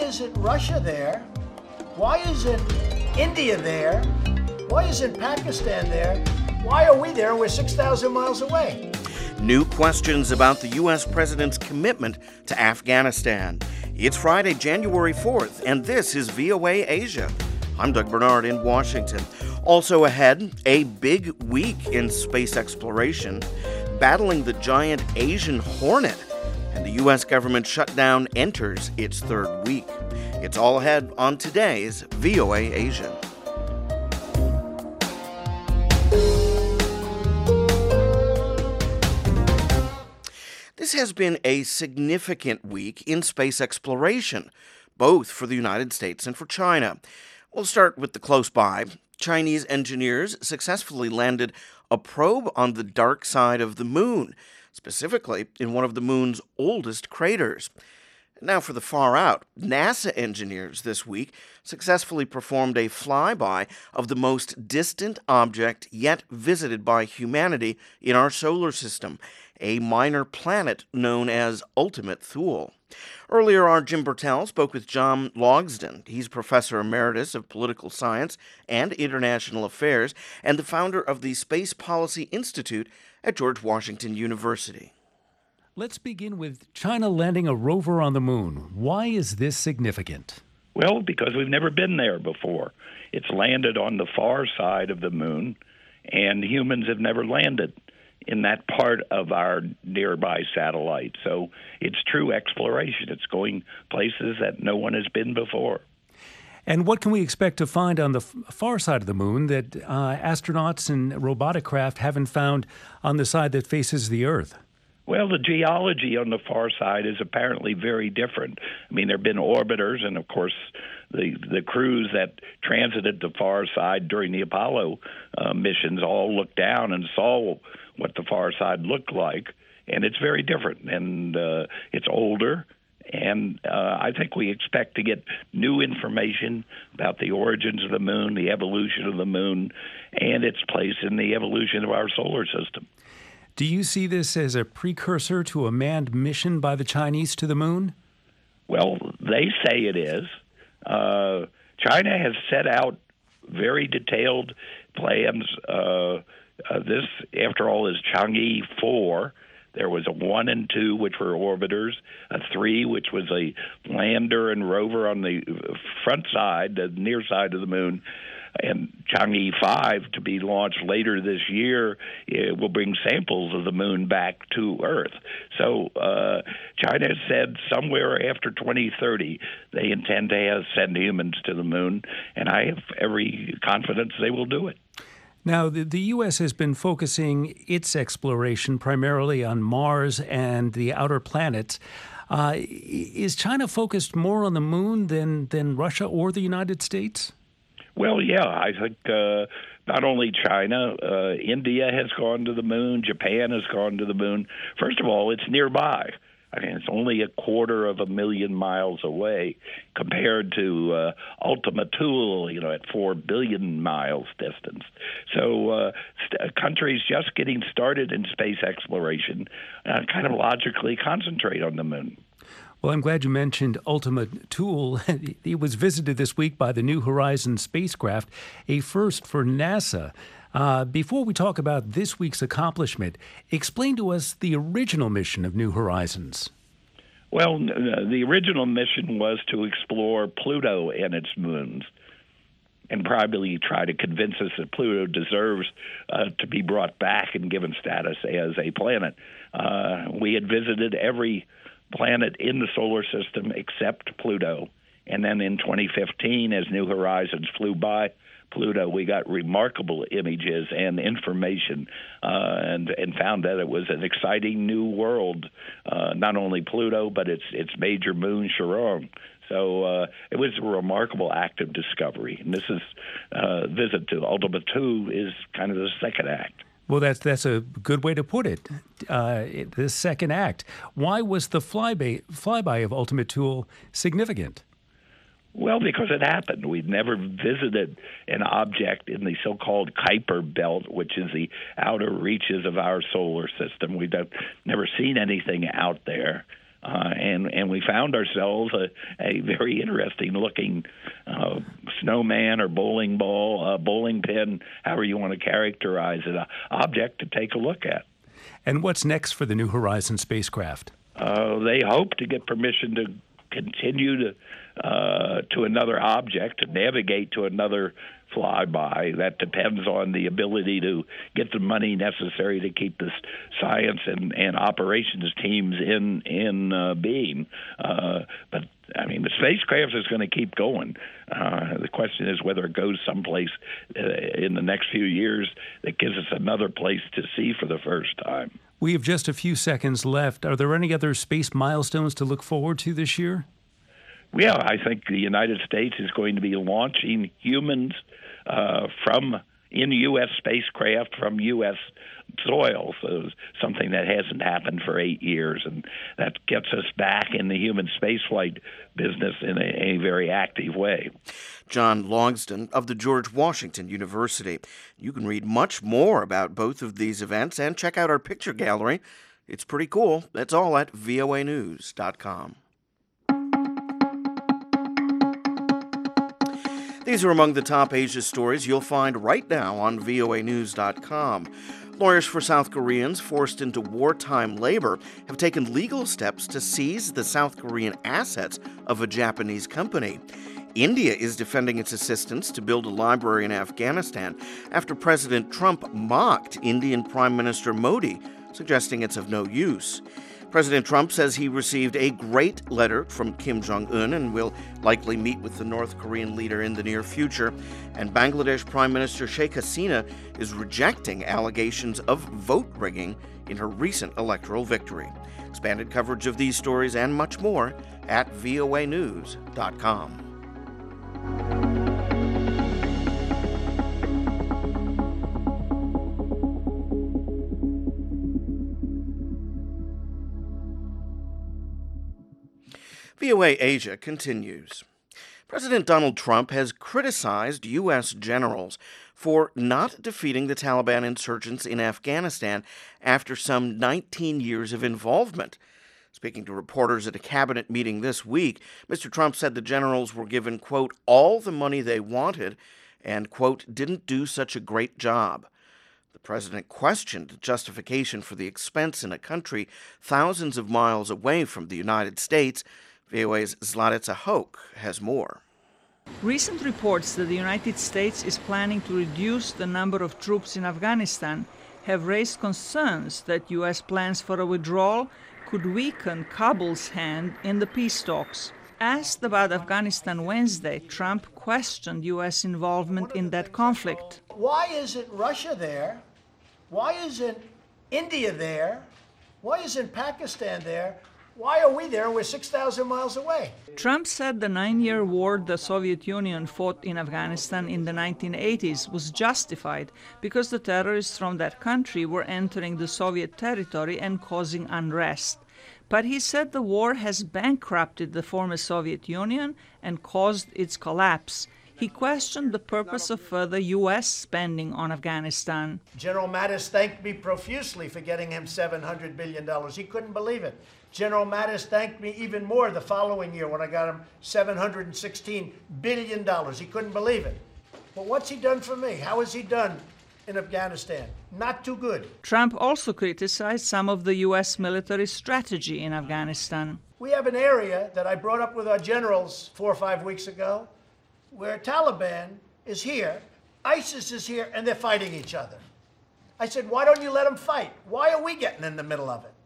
isn't Russia there? Why isn't India there? Why isn't Pakistan there? Why are we there and we're 6,000 miles away? New questions about the U.S. president's commitment to Afghanistan. It's Friday, January 4th, and this is VOA Asia. I'm Doug Bernard in Washington. Also ahead, a big week in space exploration, battling the giant Asian hornet, and the U.S. government shutdown enters its third week. It's all ahead on today's VOA Asia. This has been a significant week in space exploration, both for the United States and for China. We'll start with the close by. Chinese engineers successfully landed a probe on the dark side of the moon, specifically in one of the moon's oldest craters. Now for the far out, NASA engineers this week successfully performed a flyby of the most distant object yet visited by humanity in our solar system, a minor planet known as Ultimate Thule. Earlier, our Jim Bertel spoke with John Logsdon. He's Professor Emeritus of Political Science and International Affairs and the founder of the Space Policy Institute at George Washington University. Let's begin with China landing a rover on the moon. Why is this significant? Well, because we've never been there before. It's landed on the far side of the moon, and humans have never landed in that part of our nearby satellite. So it's true exploration. It's going places that no one has been before. And what can we expect to find on the far side of the moon that astronauts and robotic craft haven't found on the side that faces the Earth? Well, the geology on the far side is apparently very different. I mean, there have been orbiters, and of course, the crews that transited the far side during the Apollo missions all looked down and saw what the far side looked like, and it's very different, and it's older. And I think we expect to get new information about the origins of the moon, the evolution of the moon, and its place in the evolution of our solar system. Do you see this as a precursor to a manned mission by the Chinese to the moon? Well, they say it is. China has set out very detailed plans. This, after all, is Chang'e 4. There was a 1 and 2, which were orbiters, a 3, which was a lander and rover on the front side, the near side of the moon, and Chang'e 5 to be launched later this year. It will bring samples of the moon back to Earth. So China has said somewhere after 2030 they intend to send humans to the moon, and I have every confidence they will do it. Now, the U.S. has been focusing its exploration primarily on Mars and the outer planets. Is China focused more on the moon than Russia or the United States? Well, yeah, I think not only China, India has gone to the moon, Japan has gone to the moon. First of all, it's nearby. I mean, it's only 250,000 miles away compared to Ultima Thule, at 4 billion miles distance. So countries just getting started in space exploration kind of logically concentrate on the moon. Well, I'm glad you mentioned Ultima Thule. It was visited this week by the New Horizons spacecraft, a first for NASA. Before we talk about this week's accomplishment, explain to us the original mission of New Horizons. Well, the original mission was to explore Pluto and its moons, and probably try to convince us that Pluto deserves to be brought back and given status as a planet. We had visited every planet in the solar system except Pluto. And then in 2015, as New Horizons flew by Pluto, we got remarkable images and information and found that it was an exciting new world, not only Pluto, but its major moon, Charon. So it was a remarkable act of discovery. And this is visit to Ultima Thule is kind of the second act. Well, that's a good way to put it. The second act. Why was the flyby of Ultima Thule significant? Well, because it happened. We'd never visited an object in the so-called Kuiper Belt, which is the outer reaches of our solar system. We'd never seen anything out there. And we found ourselves a very interesting looking snowman or bowling ball, bowling pin, however you want to characterize it, object to take a look at. And what's next for the New Horizons spacecraft? They hope to get permission to continue to another object, to navigate to another flyby. That depends on the ability to get the money necessary to keep the science and operations teams in being. But I mean, the spacecraft is going to keep going. The question is whether it goes someplace in the next few years that gives us another place to see for the first time. We have just a few seconds left. Are there any other space milestones to look forward to this year? Yeah, I think the United States is going to be launching humans in U.S. spacecraft from U.S. soil, so something that hasn't happened for 8 years, and that gets us back in the human spaceflight business in a very active way. John Logsdon of the George Washington University. You can read much more about both of these events and check out our picture gallery. It's pretty cool. That's all at voanews.com. These are among the top Asia stories you'll find right now on voanews.com. Lawyers for South Koreans forced into wartime labor have taken legal steps to seize the South Korean assets of a Japanese company. India is defending its assistance to build a library in Afghanistan after President Trump mocked Indian Prime Minister Modi, suggesting it's of no use. President Trump says he received a great letter from Kim Jong-un and will likely meet with the North Korean leader in the near future. And Bangladesh Prime Minister Sheikh Hasina is rejecting allegations of vote rigging in her recent electoral victory. Expanded coverage of these stories and much more at voanews.com. VOA Asia continues. President Donald Trump has criticized U.S. generals for not defeating the Taliban insurgents in Afghanistan after some 19 years of involvement. Speaking to reporters at a cabinet meeting this week, Mr. Trump said the generals were given, quote, all the money they wanted and, quote, didn't do such a great job. The president questioned the justification for the expense in a country thousands of miles away from the United States. VOA's Zlatica Hoke has more. Recent reports that the United States is planning to reduce the number of troops in Afghanistan have raised concerns that U.S. plans for a withdrawal could weaken Kabul's hand in the peace talks. Asked about Afghanistan Wednesday, Trump questioned U.S. involvement in that conflict. Why isn't Russia there? Why isn't India there? Why isn't Pakistan there? Why are we there? We're 6,000 miles away. Trump said the 9-year war the Soviet Union fought in Afghanistan in the 1980s was justified because the terrorists from that country were entering the Soviet territory and causing unrest. But he said the war has bankrupted the former Soviet Union and caused its collapse. He questioned the purpose of further U.S. spending on Afghanistan. General Mattis thanked me profusely for getting him $700 billion. He couldn't believe it. General Mattis thanked me even more the following year when I got him $716 billion. He couldn't believe it. But what's he done for me? How has he done in Afghanistan? Not too good. Trump also criticized some of the U.S. military strategy in Afghanistan. We have an area that I brought up with our generals 4 or 5 weeks ago where Taliban is here, ISIS is here, and they're fighting each other. I said, why don't you let them fight? Why are we getting in the middle of it?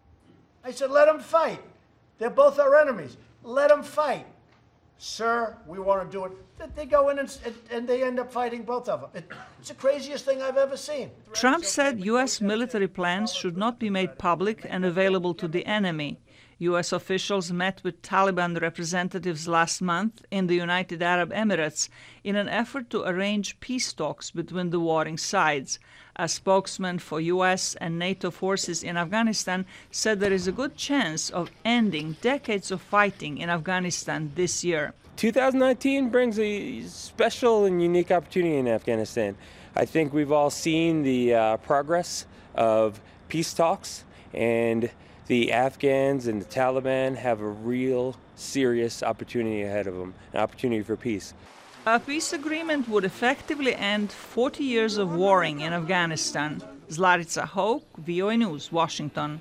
I said, let them fight. They're both our enemies. Let them fight. Sir, we want to do it. They go in and they end up fighting both of them. It's the craziest thing I've ever seen. Trump said U.S. military plans should not be made public and available to the enemy. U.S. officials met with Taliban representatives last month in the United Arab Emirates in an effort to arrange peace talks between the warring sides. A spokesman for U.S. and NATO forces in Afghanistan said there is a good chance of ending decades of fighting in Afghanistan this year. 2019 brings a special and unique opportunity in Afghanistan. I think we've all seen the progress of peace talks, and The Afghans and the Taliban have a real serious opportunity ahead of them, an opportunity for peace. A peace agreement would effectively end 40 years of warring in Afghanistan. Zlarica Hoke, VOA News, Washington.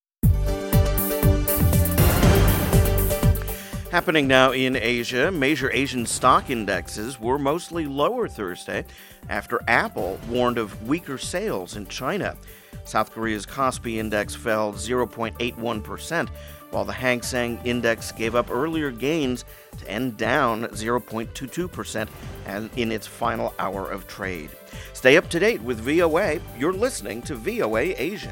Happening now in Asia, major Asian stock indexes were mostly lower Thursday after Apple warned of weaker sales in China. South Korea's Kospi index fell 0.81%, while the Hang Seng index gave up earlier gains to end down 0.22% in its final hour of trade. Stay up to date with VOA. You're listening to VOA Asia.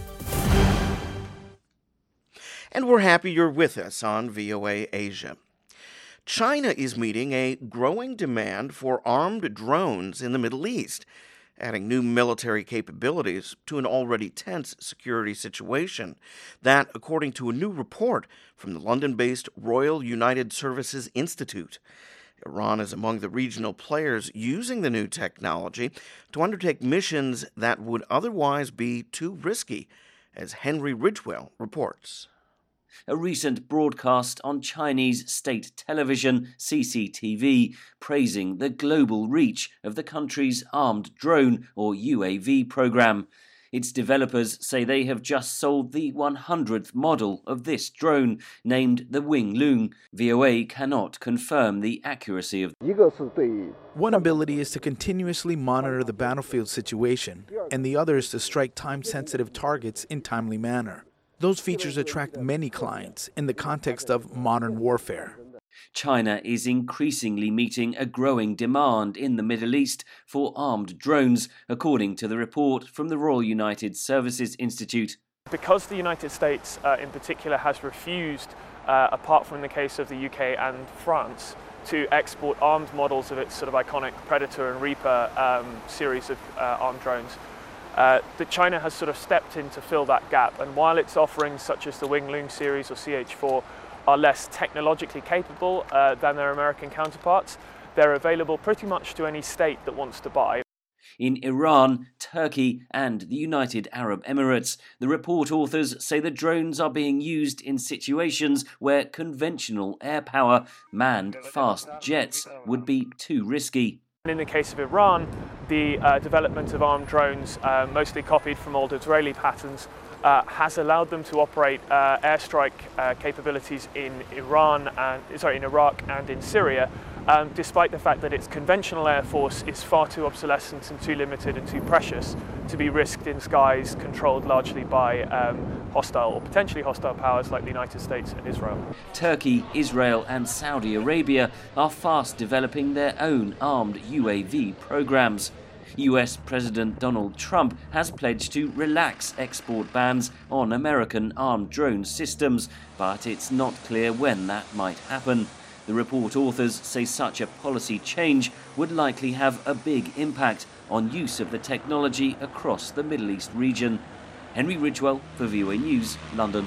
And we're happy you're with us on VOA Asia. China is meeting a growing demand for armed drones in the Middle East, adding new military capabilities to an already tense security situation. That, according to a new report from the London-based Royal United Services Institute. Iran is among the regional players using the new technology to undertake missions that would otherwise be too risky, as Henry Ridgwell reports. A recent broadcast on Chinese state television, CCTV, praising the global reach of the country's armed drone or UAV program. Its developers say they have just sold the 100th model of this drone, named the Winglong. VOA cannot confirm the accuracy of. One ability is to continuously monitor the battlefield situation, and the other is to strike time-sensitive targets in timely manner. Those features attract many clients in the context of modern warfare. China is increasingly meeting a growing demand in the Middle East for armed drones, according to the report from the Royal United Services Institute. Because the United States in particular has refused, apart from the case of the UK and France, to export armed models of its sort of iconic Predator and Reaper series of armed drones, that China has sort of stepped in to fill that gap. And while its offerings such as the Winglong series or CH-4 are less technologically capable than their American counterparts, they're available pretty much to any state that wants to buy. In Iran, Turkey and the United Arab Emirates, the report authors say the drones are being used in situations where conventional air power, manned fast jets, would be too risky. In the case of Iran, the development of armed drones, mostly copied from old Israeli patterns, has allowed them to operate airstrike capabilities in Iraq and in Syria, despite the fact that its conventional air force is far too obsolescent and too limited and too precious to be risked in skies controlled largely by hostile or potentially hostile powers like the United States and Israel. Turkey, Israel and Saudi Arabia are fast developing their own armed UAV programs. US President Donald Trump has pledged to relax export bans on American armed drone systems, but it's not clear when that might happen. The report authors say such a policy change would likely have a big impact on use of the technology across the Middle East region. Henry Ridgwell for VOA News, London.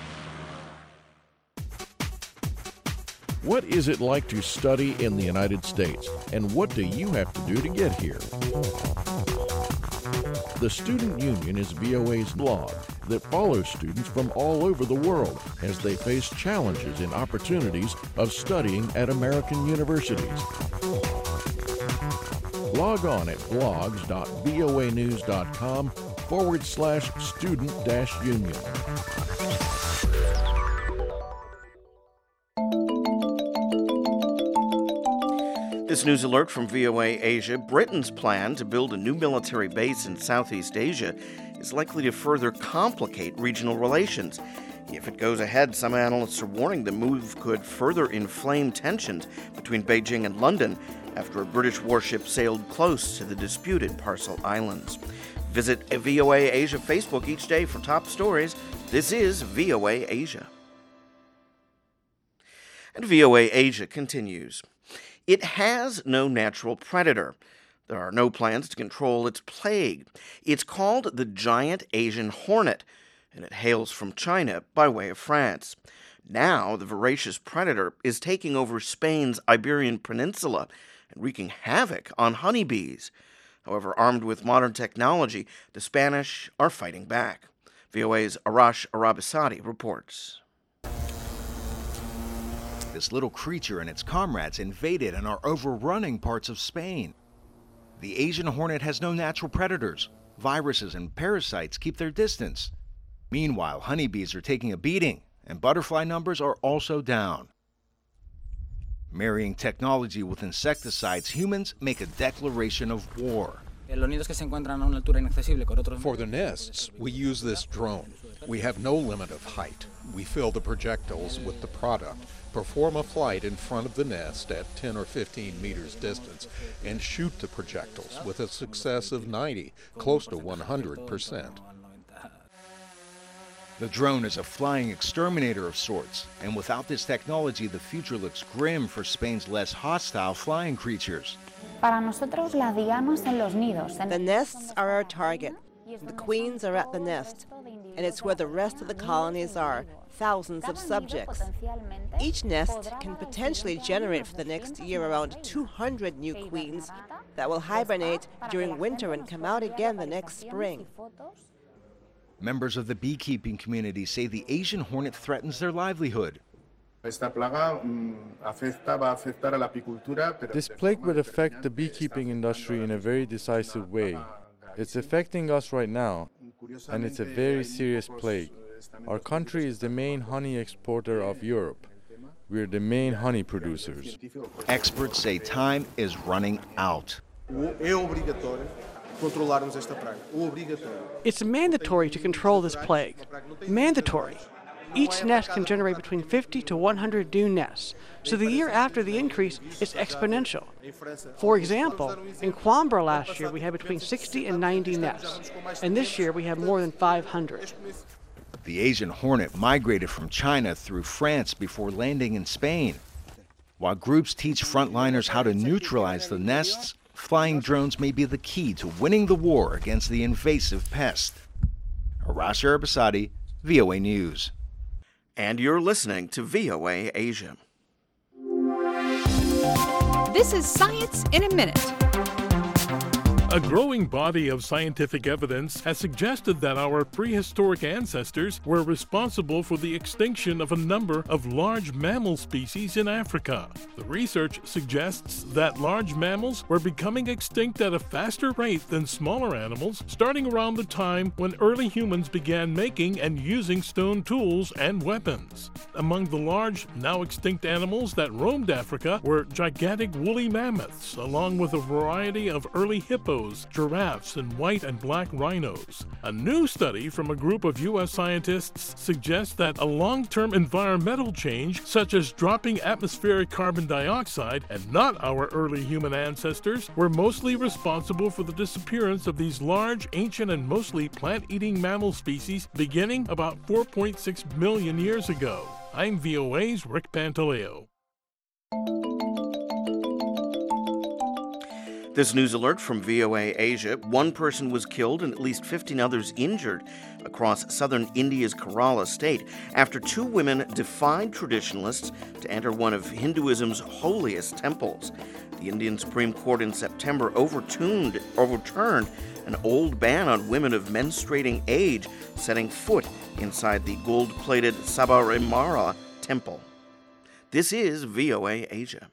What is it like to study in the United States, and what do you have to do to get here? The Student Union is VOA's blog that follows students from all over the world as they face challenges and opportunities of studying at American universities. Log on at blogs.voanews.com/student-union. This news alert from VOA Asia: Britain's plan to build a new military base in Southeast Asia is likely to further complicate regional relations. If it goes ahead, some analysts are warning the move could further inflame tensions between Beijing and London after a British warship sailed close to the disputed Parcel Islands. Visit VOA Asia Facebook each day for top stories. This is VOA Asia. And VOA Asia continues. It has no natural predator. There are no plans to control its plague. It's called the giant Asian hornet, and it hails from China by way of France. Now, the voracious predator is taking over Spain's Iberian Peninsula and wreaking havoc on honeybees. However, armed with modern technology, the Spanish are fighting back. VOA's Arash Arabasadi reports. This little creature and its comrades invaded and are overrunning parts of Spain. The Asian hornet has no natural predators. Viruses and parasites keep their distance. Meanwhile, honeybees are taking a beating, and butterfly numbers are also down. Marrying technology with insecticides, humans make a declaration of war. For the nests, we use this drone. We have no limit of height. We fill the projectiles with the product, perform a flight in front of the nest at 10 or 15 meters distance, and shoot the projectiles with a success of 90, close to 100%. The drone is a flying exterminator of sorts, and without this technology, the future looks grim for Spain's less hostile flying creatures. The nests are our target. The queens are at the nest, and it's where the rest of the colonies are, thousands of subjects. Each nest can potentially generate for the next year around 200 new queens that will hibernate during winter and come out again the next spring. Members of the beekeeping community say the Asian hornet threatens their livelihood. This plague would affect the beekeeping industry in a very decisive way. It's affecting us right now, and it's a very serious plague. Our country is the main honey exporter of Europe. We're the main honey producers. Experts say time is running out. It's mandatory to control this plague. Mandatory. Each nest can generate between 50 to 100 new nests, so the year after the increase is exponential. For example, in Coimbra last year we had between 60 and 90 nests, and this year we have more than 500. The Asian hornet migrated from China through France before landing in Spain. While groups teach frontliners how to neutralize the nests, flying drones may be the key to winning the war against the invasive pest. Arash Arabasadi, VOA News. And you're listening to VOA Asia. This is Science in a Minute. A growing body of scientific evidence has suggested that our prehistoric ancestors were responsible for the extinction of a number of large mammal species in Africa. The research suggests that large mammals were becoming extinct at a faster rate than smaller animals, starting around the time when early humans began making and using stone tools and weapons. Among the large, now extinct animals that roamed Africa were gigantic woolly mammoths, along with a variety of early hippos, giraffes, and white and black rhinos. A new study from a group of U.S. scientists suggests that a long-term environmental change, such as dropping atmospheric carbon dioxide, and not our early human ancestors, were mostly responsible for the disappearance of these large, ancient, and mostly plant-eating mammal species beginning about 4.6 million years ago. I'm VOA's Rick Pantaleo. This news alert from VOA Asia. One person was killed and at least 15 others injured across southern India's Kerala state after two women defied traditionalists to enter one of Hinduism's holiest temples. The Indian Supreme Court in September overturned an old ban on women of menstruating age setting foot inside the gold-plated Sabarimala temple. This is VOA Asia.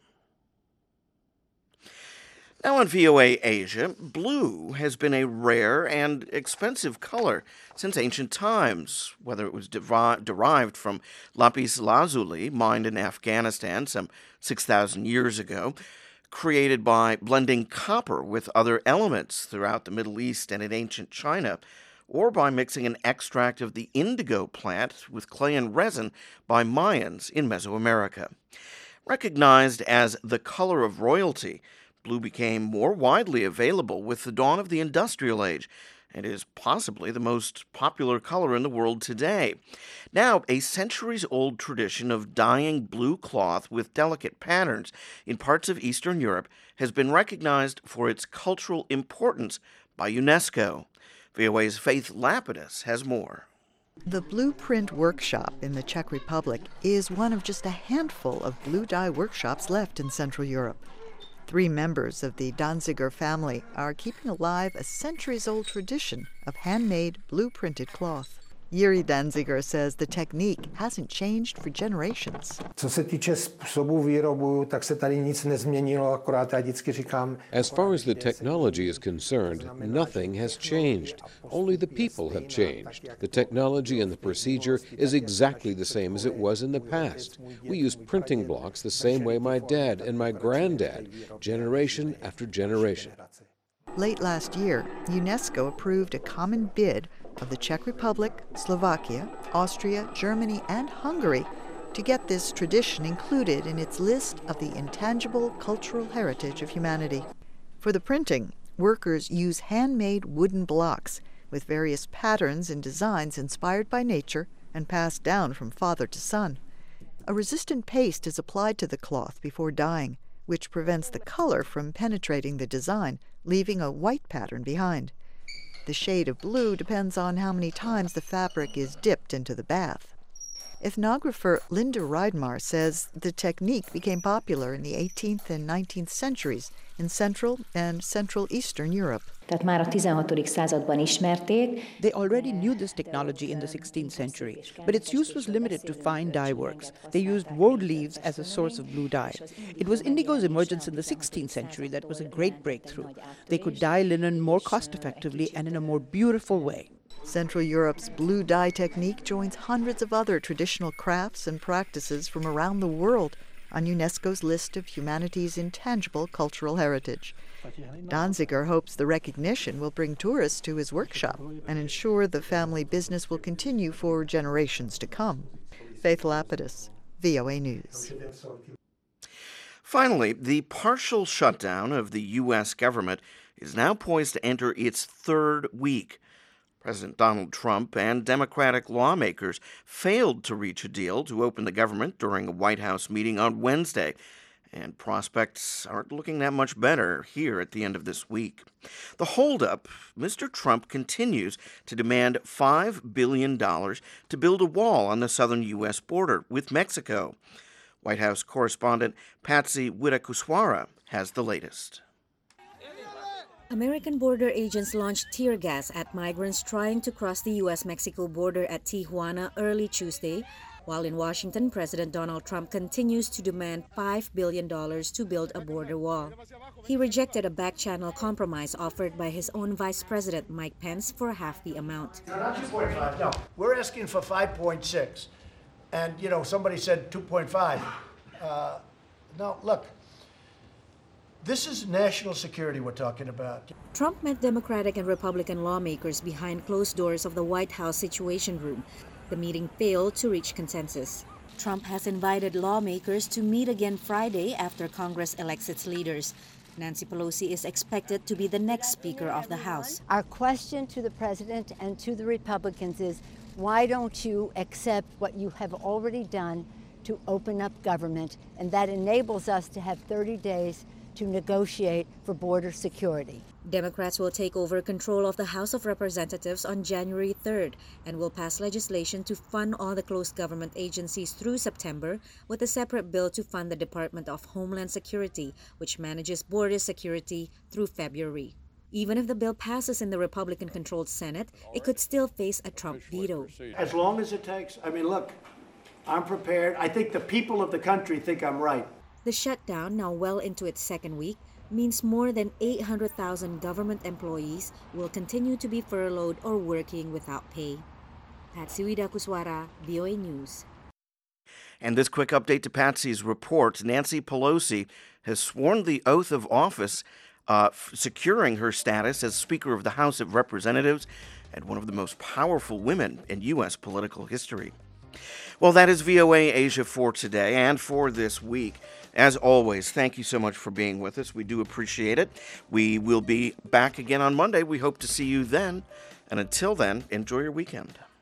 Now on VOA Asia, blue has been a rare and expensive color since ancient times, whether it was derived from lapis lazuli, mined in Afghanistan some 6,000 years ago, created by blending copper with other elements throughout the Middle East and in ancient China, or by mixing an extract of the indigo plant with clay and resin by Mayans in Mesoamerica. Recognized as the color of royalty, blue became more widely available with the dawn of the Industrial Age and is possibly the most popular color in the world today. Now, a centuries-old tradition of dyeing blue cloth with delicate patterns in parts of Eastern Europe has been recognized for its cultural importance by UNESCO. VOA's Faith Lapidus has more. The Blueprint Workshop in the Czech Republic is one of just a handful of blue dye workshops left in Central Europe. 3 members of the Danziger family are keeping alive a centuries-old tradition of handmade blue-printed cloth. Yuri Danziger says the technique hasn't changed for generations. Co se týče způsobu výrobu, tak se tady nic nezměnilo, akorát já vždycky říkám. As far as the technology is concerned, nothing has changed. Only the people have changed. The technology and the procedure is exactly the same as it was in the past. We use printing blocks the same way my dad and my granddad, generation after generation. Late last year, UNESCO approved a common bid of the Czech Republic, Slovakia, Austria, Germany, and Hungary to get this tradition included in its list of the intangible cultural heritage of humanity. For the printing, workers use handmade wooden blocks with various patterns and designs inspired by nature and passed down from father to son. A resistant paste is applied to the cloth before dyeing, which prevents the color from penetrating the design, leaving a white pattern behind. The shade of blue depends on how many times the fabric is dipped into the bath. Ethnographer Linda Reidmar says the technique became popular in the 18th and 19th centuries in Central and Central Eastern Europe. They already knew this technology in the 16th century, but its use was limited to fine dye works. They used woad leaves as a source of blue dye. It was indigo's emergence in the 16th century that was a great breakthrough. They could dye linen more cost-effectively and in a more beautiful way. Central Europe's blue dye technique joins hundreds of other traditional crafts and practices from around the world on UNESCO's list of humanity's intangible cultural heritage. Danziger hopes the recognition will bring tourists to his workshop and ensure the family business will continue for generations to come. Faith Lapidus, VOA News. Finally, the partial shutdown of the U.S. government is now poised to enter its third week. President Donald Trump and Democratic lawmakers failed to reach a deal to open the government during a White House meeting on Wednesday, and prospects aren't looking that much better here at the end of this week. The holdup, Mr. Trump continues to demand $5 billion to build a wall on the southern U.S. border with Mexico. White House correspondent Patsy Widakuswara has the latest. American border agents launched tear gas at migrants trying to cross the U.S.-Mexico border at Tijuana early Tuesday, while in Washington, President Donald Trump continues to demand $5 billion to build a border wall. He rejected a back-channel compromise offered by his own Vice President Mike Pence for half the amount. No, not 2.5. No, we're asking for 5.6. And, somebody said 2.5. No, look. This is national security we're talking about. Trump met Democratic and Republican lawmakers behind closed doors of the White House Situation Room. The meeting failed to reach consensus. Trump has invited lawmakers to meet again Friday after Congress elects its leaders. Nancy Pelosi is expected to be the next Speaker of the House. Our question to the President and to the Republicans is, why don't you accept what you have already done to open up government? And that enables us to have 30 days to negotiate for border security. Democrats will take over control of the House of Representatives on January 3rd and will pass legislation to fund all the closed government agencies through September, with a separate bill to fund the Department of Homeland Security, which manages border security, through February. Even if the bill passes in the Republican-controlled Senate, it could still face a Trump veto. As long as it takes, look, I'm prepared. I think the people of the country think I'm right. The shutdown, now well into its second week, means more than 800,000 government employees will continue to be furloughed or working without pay. Patsy Widakuswara, VOA News. And this quick update to Patsy's report. Nancy Pelosi has sworn the oath of office, securing her status as Speaker of the House of Representatives and one of the most powerful women in U.S. political history. Well, that is VOA Asia for today and for this week. As always, thank you so much for being with us. We do appreciate it. We will be back again on Monday. We hope to see you then. And until then, enjoy your weekend.